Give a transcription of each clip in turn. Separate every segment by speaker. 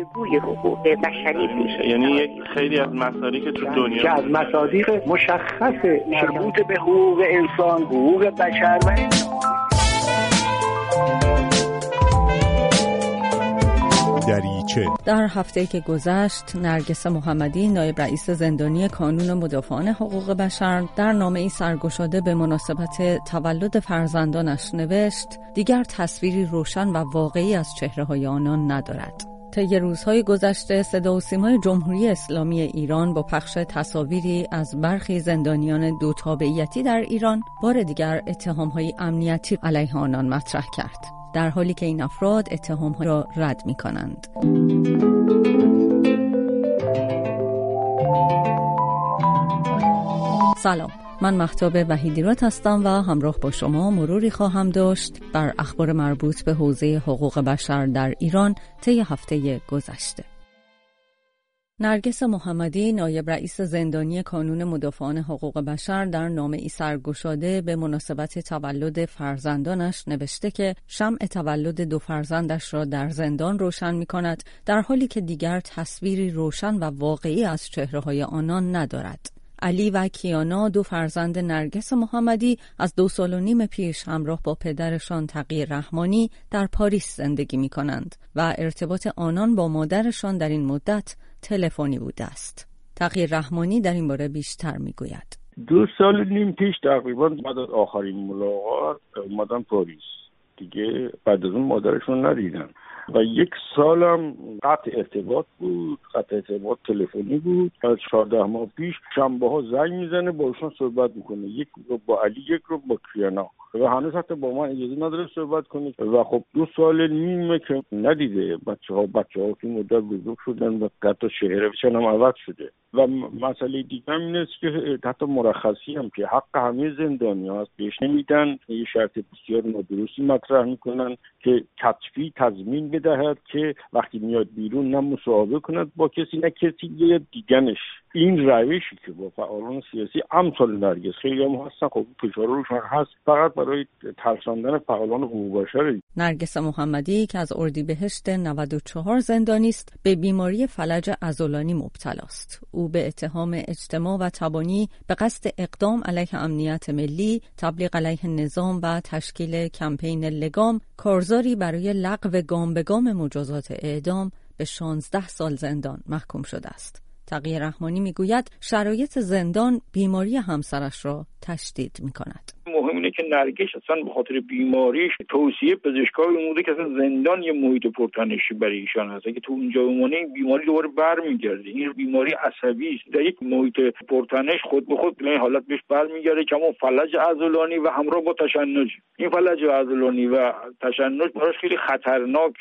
Speaker 1: الگوی حقوق بشری پیش،
Speaker 2: یعنی خیلی از مصادیق که تو دنیا
Speaker 3: که از مصادیق مشخص مربوط به حقوق انسان، حقوق بشر و
Speaker 4: دریچه.
Speaker 5: در هفته‌ای که گذشت، نرگس محمدی، نایب رئیس زندانی کانون مدافعان حقوق بشر، در نامه‌ای سرگشاده به مناسبت تولد فرزندانش نوشت: دیگر تصویری روشن و واقعی از چهره‌های آنان ندارد. طی روزهای گذشته صدا و سیمای جمهوری اسلامی ایران با پخش تصاویری از برخی زندانیان دو تابعیتی در ایران بار دیگر اتهام‌های امنیتی علیه آنان مطرح کرد، در حالی که این افراد اتهام‌ها را رد می‌کنند. سلام، من مهتاب وحیدیراد هستم و همراه با شما مروری خواهم داشت بر اخبار مربوط به حوزه حقوق بشر در ایران طی هفته گذشته. نرگس محمدی، نایب رئیس زندانی کانون مدافعان حقوق بشر، در نامه‌ای سرگشاده به مناسبت تولد فرزندانش نوشته که شمع تولد دو فرزندش را در زندان روشن می‌کند، در حالی که دیگر تصویری روشن و واقعی از چهره‌های آنان ندارد. علی و کیانا، دو فرزند نرگس محمدی، از 2.5 سال پیش همراه با پدرشان تقی رحمانی در پاریس زندگی می‌کنند و ارتباط آنان با مادرشان در این مدت تلفنی بوده است. تقی رحمانی در این باره بیشتر می‌گوید.
Speaker 6: 2.5 سال پیش تقریباً بعد از آخرین ملاقات اومدن پاریس. دیگه بعد از اون مادرشون ندیدن و 1 سالم قطع ارتباط بود، قطع ارتباط تلفنی بود. از 14 ماه پیش شنبه‌ها زنگ میزنه، باشون صحبت میکنه، یک رو با علی، یک رو با کیانا، و هنوز حتی با من اجازه نداره صحبت کنه. و خب 2.5 سال که ندیده. بچه‌ها تو مدت بزرگ شدن و حتی شهرشون هم عوض شده. و مسئله دیگه هم این است که حتی مرخصی هم که حق همه زندانی‌ها هست بهش نمیدن. یه شرط بسیار نادرستی مطرح میکنن که کتفی تضمین بدهد که وقتی میاد بیرون نه مصاحبه کند با کسی نه کسی دیگنش. این روشی که با فعالان سیاسی امثال نرگس خیلی هم هستن، خب فشار روشان هست، فقط برای ترساندن فعالان حقوق بشر.
Speaker 5: نرگس محمدی که از اردیبهشت 94 زندانی است، به بیماری فلج عضلانی مبتلا است. او به اتهام اجتماع و تبانی به قصد اقدام علیه امنیت ملی، تبلیغ علیه نظام و تشکیل کمپین لگام، کارزاری برای لغو گام به گام مجازات اعدام به 16 سال زندان محکوم شده است. تقی رحمانی میگوید شرایط زندان بیماری همسرش را تشدید میکند.
Speaker 7: مهم اینه که نرگس اصلا به خاطر بیماریش توصیه پزشکای بوده که اصلا زندان یه محیط پرتنشی برای ایشان هست. اگه تو اونجا بمونه این بیماری دوباره برمیگرده. این بیماری عصبی است. در یک محیط پرتنش خود به خود این حالت بهش برمیگرده که همون فلج عضلانی و همراه با تشنج. این فلج عضلانی و تشنج براش خیلی خطرناک.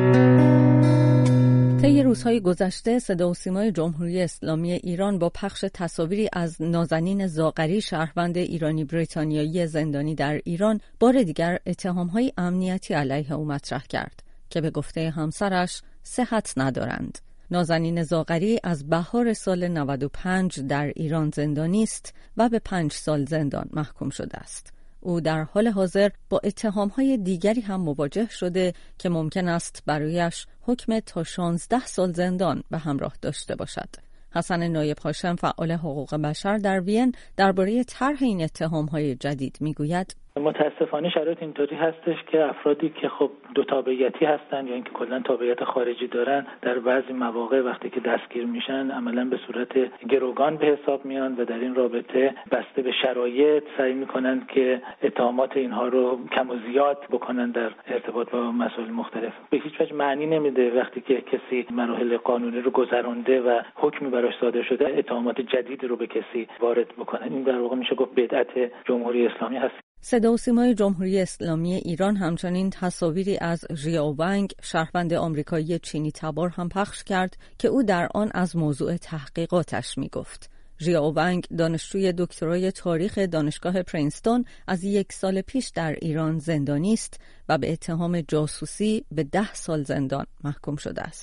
Speaker 5: طی روزهای گذشته صدا و سیمای جمهوری اسلامی ایران با پخش تصاویری از نازنین زاغری، شهروند ایرانی بریتانیایی زندانی در ایران، بار دیگر اتهام‌های امنیتی علیه او مطرح کرد که به گفته همسرش صحت ندارند. نازنین زاغری از بهار سال 95 در ایران زندانی است و به 5 سال زندان محکوم شده است. او در حال حاضر با اتهام‌های دیگری هم مواجه شده که ممکن است برایش حکم تا 16 سال زندان به همراه داشته باشد. حسن نایب هاشم، فعال حقوق بشر در وین، درباره طرح این اتهام‌های جدید میگوید:
Speaker 8: متاسفانه شرایط اینطوری هستش که افرادی که خب دو تابعیتی هستن یا اینکه کلا تابعیت خارجی دارن، در بعضی مواقع وقتی که دستگیر میشن عملاً به صورت گروگان به حساب میان و در این رابطه بسته به شرایط سعی میکنن که اتهامات اینها رو کم و زیاد بکنن در ارتباط با مسائل مختلف. به هیچ وجه معنی نمیده وقتی که کسی مراحل قانونی رو گذرانده و حکمی براش صادر شده اتهامات جدید رو به کسی وارد بکنن. این در واقع میشه گفت بدعت جمهوری اسلامی هست.
Speaker 5: صدا و سیمای جمهوری اسلامی ایران همچنین تصاویری از ژیائو ونگ، شهروند آمریکایی چینی تبار هم پخش کرد که او در آن از موضوع تحقیقاتش میگفت. ژیائو ونگ، دانشجوی دکترای تاریخ دانشگاه پرینستون، از 1 سال پیش در ایران زندانی است و به اتهام جاسوسی به 10 سال زندان محکوم شده است.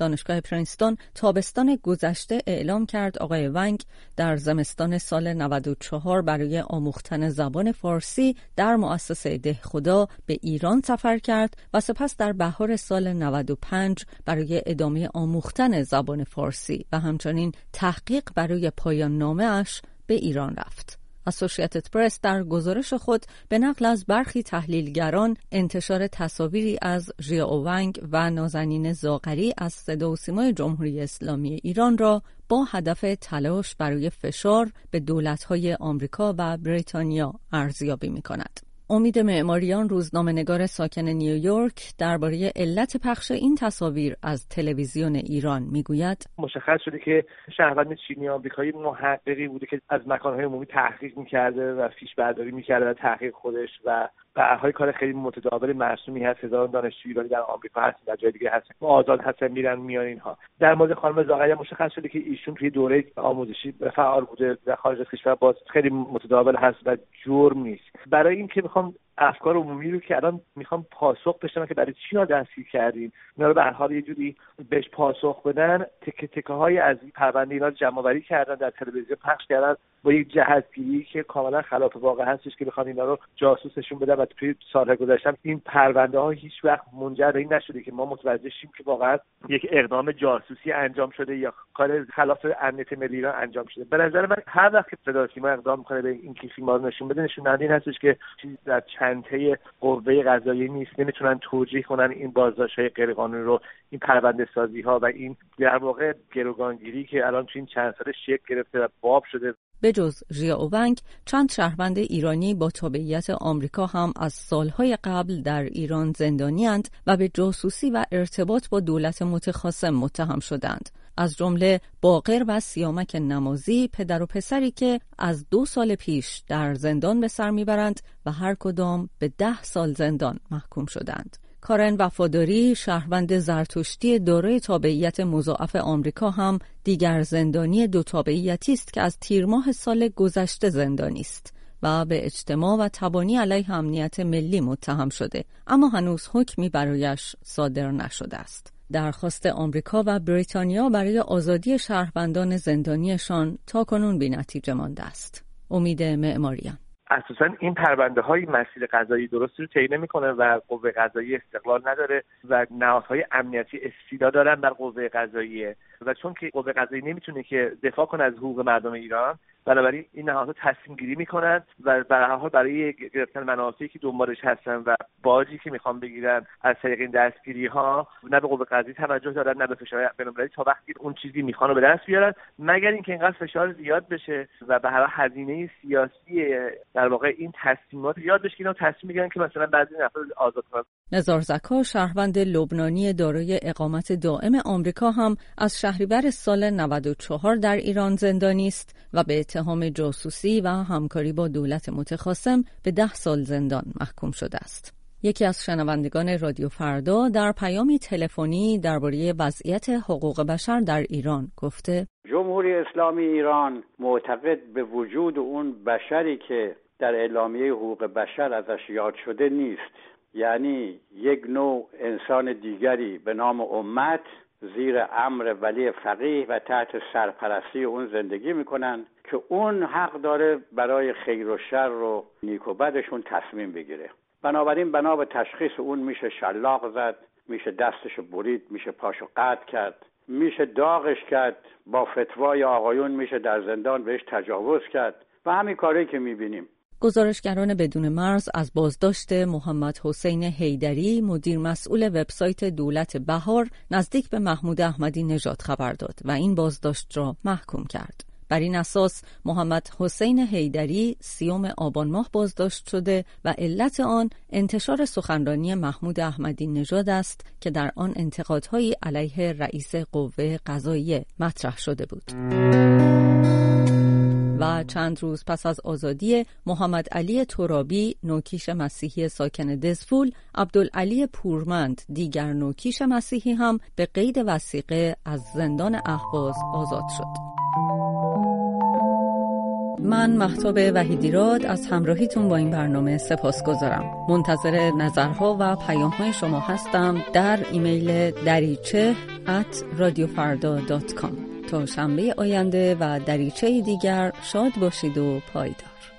Speaker 5: دانشگاه پرینستون تابستان گذشته اعلام کرد آقای ونگ در زمستان سال 94 برای آموختن زبان فارسی در مؤسسه دهخدا به ایران سفر کرد و سپس در بهار سال 95 برای ادامه آموختن زبان فارسی و همچنین تحقیق برای پایان نامه اش به ایران رفت. اسوسییتد پرس در گزارش خود به نقل از برخی تحلیلگران انتشار تصاویری از ژیائو ونگ و نازنین زاغری از صدا و سیمای جمهوری اسلامی ایران را با هدف تلاش برای فشار به دولت‌های آمریکا و بریتانیا ارزیابی می‌کند. امید معماریان، روزنامه‌نگار ساکن نیویورک، درباره علت پخش این تصاویر از تلویزیون ایران میگوید:
Speaker 9: مشخص شده که شهروند چینی آمریکایی محققی بوده که از مکان‌های عمومی تحقیق می‌کرده و فیش برداری می‌کرده در تحقیق خودش و به هر حال کار خیلی متداول مرسومی هست. هزاران دانشجو ایرانی در آمریکا هستن، در جای دیگه هستن، آزاد هستن، میرن میان اینها. در مورد خانم زاغری مشخص شده که ایشون توی دوره آموزشی فعال بوده در خارج از کشور، باز خیلی متداول هست و جرم نیست. برای اینکه میخوام افکار عمومی رو که الان میخوام پاسخ بشم که برای چی دستگیر کردیم، اینا رو به هر حال یه جوری بهش پاسخ بدن، تکه تکه های از این پرونده اینا جمع آوری کردن، در تلویزیون پخش کردن با یک جهتگیری که کاملا خلاف واقع هستش که بخوان اینا رو جاسوسشون بدن و توی سال‌های گذشته این پرونده ها هیچ وقت منجر به این نشده که ما متوجه شیم که واقعا یک اقدام جاسوسی انجام شده یا کار خلاف امنیت ملی ایران انجام شده. به نظر من هر وقت که صدا و سیما اقدام می‌کنه به این که فیلم‌ها رو نشون بده، نشون دهنده این هستش که چیزی در چنته قوه قضاییه نیست، نمیتونن توجیه کنن این بازداشت‌های غیرقانونی رو، این پرونده سازی‌ها و این در واقع گروگانگیری که الان تو این چند سال شکل گرفته و باب شده.
Speaker 5: به جز ژیائو ونگ، چند شهروند ایرانی با تابعیت آمریکا هم از سالهای قبل در ایران زندانی‌اند و به جاسوسی و ارتباط با دولت متخاصم متهم شدند. از جمله باقر و سیامک نمازی، پدر و پسری که از 2 سال پیش در زندان به سر میبرند و هر کدام به 10 سال زندان محکوم شدند. کارن وفاداری، شهروند زرتشتی دارای تابعیت مضاعف آمریکا، هم دیگر زندانی 2 تابعیتی است که از تیر ماه سال گذشته زندانی است و به اجتماع و تبانی علیه امنیت ملی متهم شده، اما هنوز حکمی برایش صادر نشده است. درخواست آمریکا و بریتانیا برای آزادی شهروندان زندانیشان تاکنون بی‌نتیجه مانده است. امید معماریان:
Speaker 9: اساساً این پرونده های مسیر قضایی درستی رو طی نمی‌کنه و قوه قضایی استقلال نداره و نهادهای امنیتی استیلا دارن بر قوه قضاییه و چون که قوه قضایی نمیتونه که دفاع کنه از حقوق مردم ایران، بنابراین این نهادها تصمیم گیری میکنن و به هر حال برای گرفتن منافعی که دنبالش هستن و باجی که میخوان بگیرن از طریق این دستگیری ها، نه به قوه قضایی توجه دارن نه به فشار بین‌المللی تا وقتی اون چیزی میخوان رو به دست بیارن، مگر اینکه اینقدر فشار زیاد بشه و به هر حال هزینه سیاسی در واقع این تصمیمات یاد بشه که اینا تصمیم میگیرن که مثلا بعضی افراد آزاد کنن.
Speaker 5: نزار زکا، شهروند لبنانی دارای اقامت دائم آمریکا، هم از شهریور سال 94 در ایران زندانی است و به اتهام جاسوسی و همکاری با دولت متخاصم به 10 سال زندان محکوم شده است. یکی از شنوندگان رادیو فردا در پیامی تلفنی درباره وضعیت حقوق بشر در ایران گفته:
Speaker 3: جمهوری اسلامی ایران معتقد به وجود اون بشری که در اعلامیه حقوق بشر ازش یاد شده نیست، یعنی یک نوع انسان دیگری به نام امت زیر امر ولی فقیه و تحت سرپرستی اون زندگی میکنن که اون حق داره برای خیر و شر و نیک و بدشون تصمیم بگیره. بنابراین بنا به تشخیص اون میشه شلاق زد، میشه دستشو برید، میشه پاشو قطع کرد، میشه داغش کرد، با فتوای آقایون میشه در زندان بهش تجاوز کرد و همین کاری که میبینیم.
Speaker 5: گزارشگران بدون مرز از بازداشت محمد حسین حیدری، مدیر مسئول وبسایت دولت بهار، نزدیک به محمود احمدی نژاد خبر داد و این بازداشت را محکوم کرد. بر این اساس محمد حسین حیدری 30 آبان ماه بازداشت شده و علت آن انتشار سخنرانی محمود احمدی نژاد است که در آن انتقادهایی علیه رئیس قوه قضاییه مطرح شده بود. و چند روز پس از آزادی محمد علی ترابی، نوکیش مسیحی ساکن دزفول، عبدالعلی پورمند، دیگر نوکیش مسیحی، هم به قید وثیقه از زندان اهواز آزاد شد. من مهتاب وحیدیراد از همراهیتون با این برنامه سپاسگزارم. منتظر نظرها و پیام‌های شما هستم در ایمیل dariche@radiofarda.com. تا شنبه آینده و دریچه دیگر شاد باشید و پایدار.